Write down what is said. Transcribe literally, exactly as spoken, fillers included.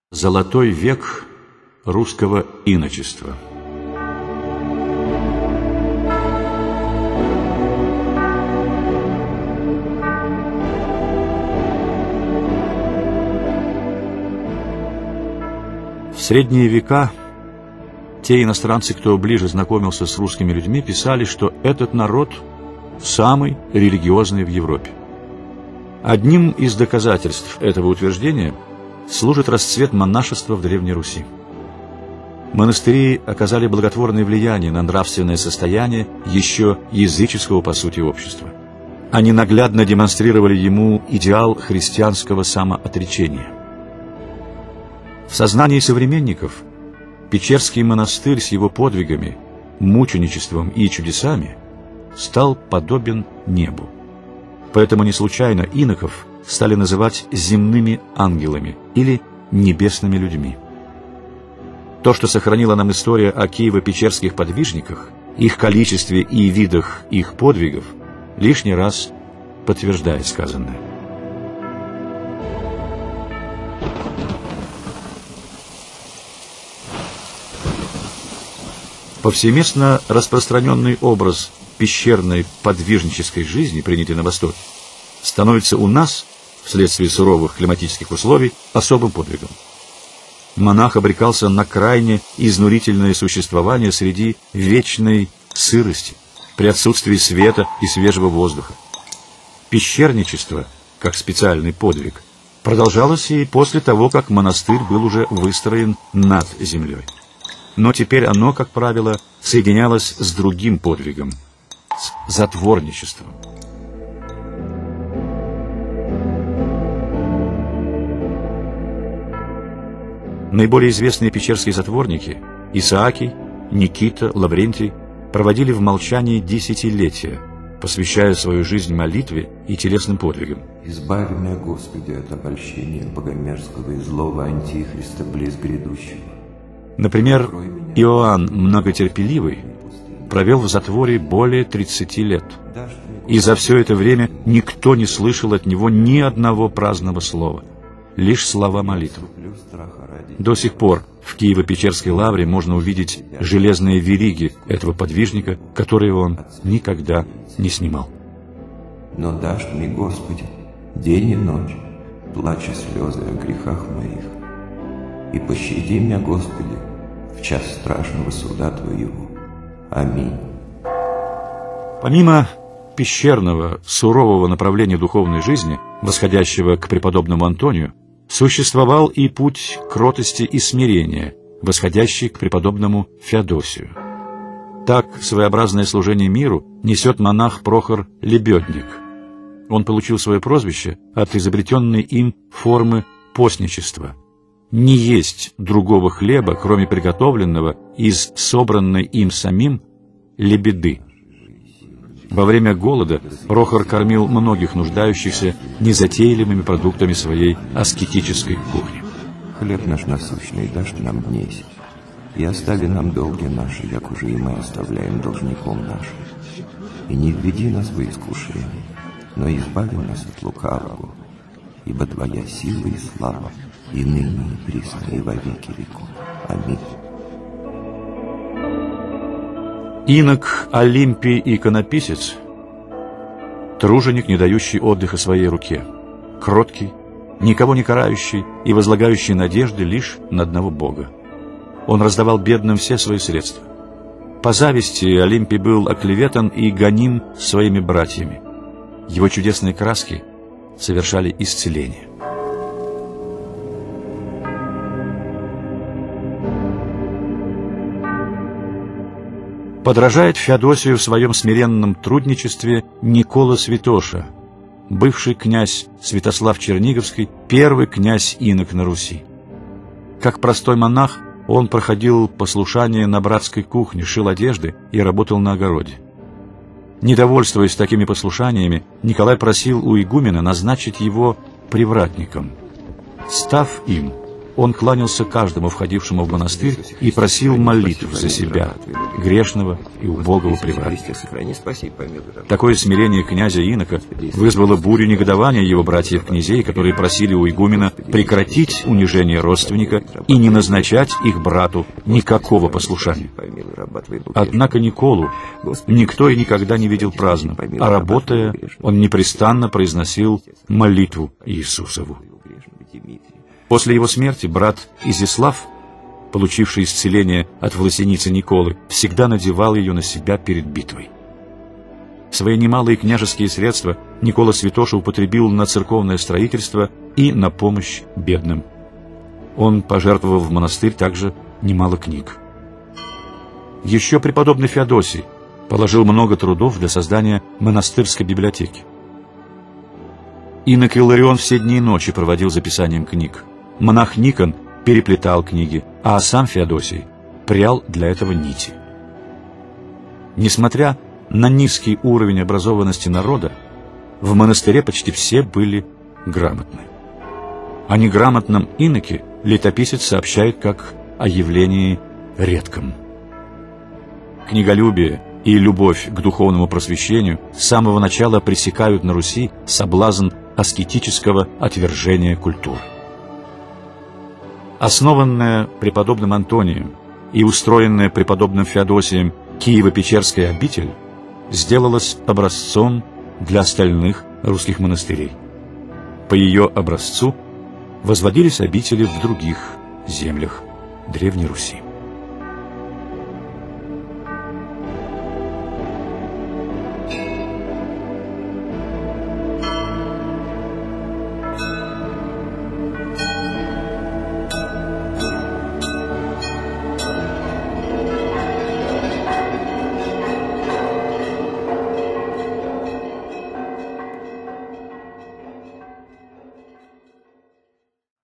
Золотой век русского иночества. В средние века те иностранцы, кто ближе знакомился с русскими людьми, писали, что этот народ самый религиозный в Европе. Одним из доказательств этого утверждения служит расцвет монашества в Древней Руси. Монастыри оказали благотворное влияние на нравственное состояние еще языческого по сути общества. Они наглядно демонстрировали ему идеал христианского самоотречения. В сознании современников Печерский монастырь с его подвигами, мученичеством и чудесами стал подобен небу. Поэтому не случайно иноков стали называть земными ангелами или небесными людьми. То, что сохранила нам история о киево-печерских подвижниках, их количестве и видах их подвигов, лишний раз подтверждает сказанное. Повсеместно распространенный образ пещерной подвижнической жизни, принятый на Востоке, становится у нас, вследствие суровых климатических условий, особым подвигом. Монах обрекался на крайне изнурительное существование среди вечной сырости, при отсутствии света и свежего воздуха. Пещерничество, как специальный подвиг, продолжалось и после того, как монастырь был уже выстроен над землей. Но теперь оно, как правило, соединялось с другим подвигом, с затворничеством. Наиболее известные печерские затворники – Исаакий, Никита, Лаврентий – проводили в молчании десятилетия, посвящая свою жизнь молитве и телесным подвигам. «Избави меня, Господи, от обольщения богомерзкого и злого антихриста близ грядущего». Например, Иоанн Многотерпеливый провел в затворе более тридцати лет, и за все это время никто не слышал от него ни одного праздного слова, лишь слова молитвы. До сих пор в Киево-Печерской лавре можно увидеть железные вериги этого подвижника, которые он никогда не снимал. «Но дашь мне, Господи, день и ночь, плача слезы о грехах моих, и пощади меня, Господи, в час страшного суда Твоего. Аминь». Помимо пещерного, сурового направления духовной жизни, восходящего к преподобному Антонию, существовал и путь кротости и смирения, восходящий к преподобному Феодосию. Так своеобразное служение миру несет монах Прохор Лебедник. Он получил свое прозвище от изобретенной им формы постничества. Не есть другого хлеба, кроме приготовленного из собранной им самим лебеды. Во время голода Прохор кормил многих нуждающихся незатейливыми продуктами своей аскетической кухни. «Хлеб наш насущный дашь нам днесь, и остави нам долги наши, як уже и мы оставляем должником нашим. И не введи нас в искушение, но избави нас от лукавого, ибо Твоя сила и слава, и ныне и присно, и во веки веков. Аминь». Инок Олимпий иконописец, труженик, не дающий отдыха своей руке, кроткий, никого не карающий и возлагающий надежды лишь на одного Бога. Он раздавал бедным все свои средства. По зависти Олимпий был оклеветан и гоним своими братьями. Его чудесные краски совершали исцеление. Подражает Феодосию в своем смиренном трудничестве Никола Святоша, бывший князь Святослав Черниговский, первый князь-инок на Руси. Как простой монах, он проходил послушание на братской кухне, шил одежды и работал на огороде. Недовольствуясь такими послушаниями, Николай просил у игумена назначить его привратником. Став им, он кланялся каждому входившему в монастырь и просил молитв за себя, грешного и убогого привратника. Такое смирение князя Инока вызвало бурю негодования его братьев-князей, которые просили у игумена прекратить унижение родственника и не назначать их брату никакого послушания. Однако Николу никто и никогда не видел праздным, а работая, он непрестанно произносил молитву Иисусову. После его смерти брат Изяслав, получивший исцеление от власеницы Николы, всегда надевал ее на себя перед битвой. Свои немалые княжеские средства Никола Святоша употребил на церковное строительство и на помощь бедным. Он пожертвовал в монастырь также немало книг. Еще преподобный Феодосий положил много трудов для создания монастырской библиотеки. Инок Илларион все дни и ночи проводил за писанием книг. Монах Никон переплетал книги, а сам Феодосий прял для этого нити. Несмотря на низкий уровень образованности народа, в монастыре почти все были грамотны. О неграмотном иноке летописец сообщает как о явлении редком. Книголюбие и любовь к духовному просвещению с самого начала пресекают на Руси соблазн аскетического отвержения культуры. Основанная преподобным Антонием и устроенная преподобным Феодосием Киево-Печерская обитель сделалась образцом для остальных русских монастырей. По ее образцу возводились обители в других землях Древней Руси.